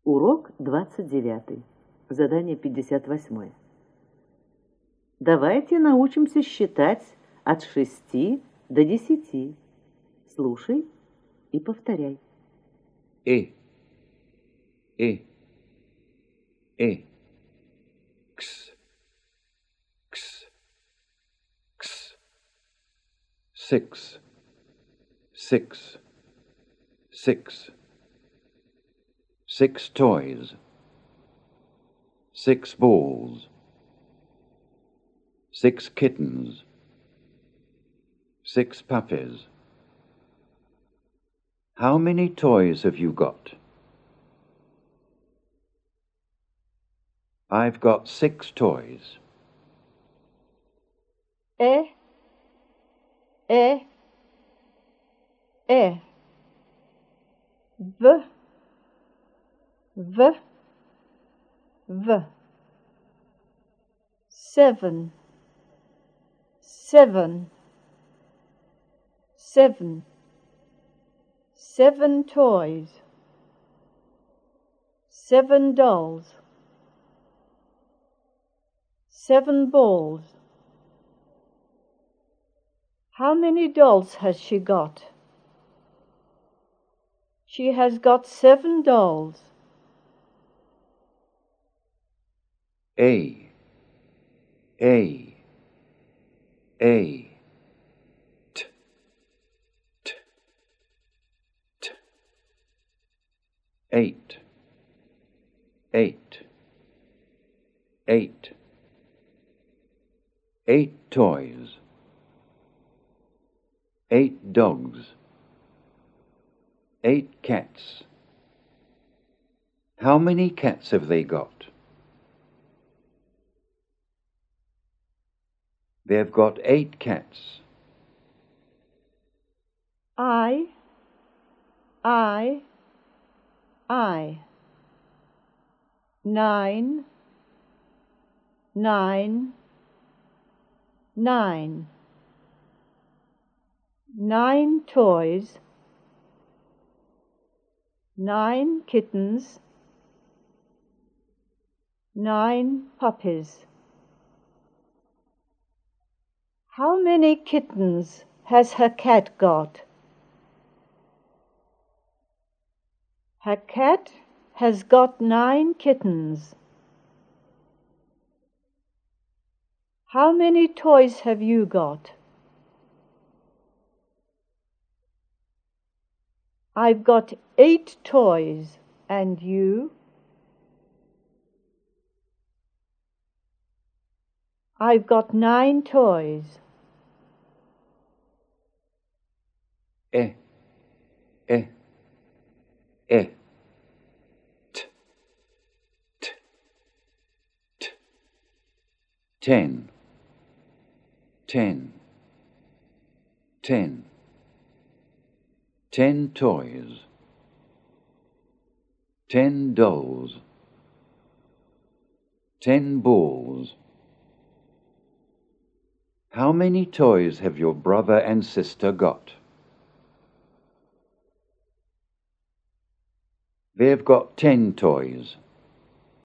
Урок 29. Задание 58. Давайте научимся считать от 6 до 10. Слушай и повторяй. E, X, X, X. 6, 6, 6. 6 toys. 6 balls. 6 kittens. 6 puppies. How many toys have you got? I've got 6 toys. E, V, 7, 7 toys, 7 dolls, 7 balls. How many dolls has she got? She has got 7 dolls. A, T, 8, 8 toys. 8 dogs. 8 cats. How many cats have they got? They've got 8 cats. I. 9, 9 toys, 9 kittens, 9 puppies. How many kittens has her cat got? Her cat has got 9 kittens. How many toys have you got? I've got 8 toys. And you? I've got 9 toys. E, T. 10, 10 toys. 10 dolls. 10 balls. How many toys have your brother and sister got? They've got 10 toys.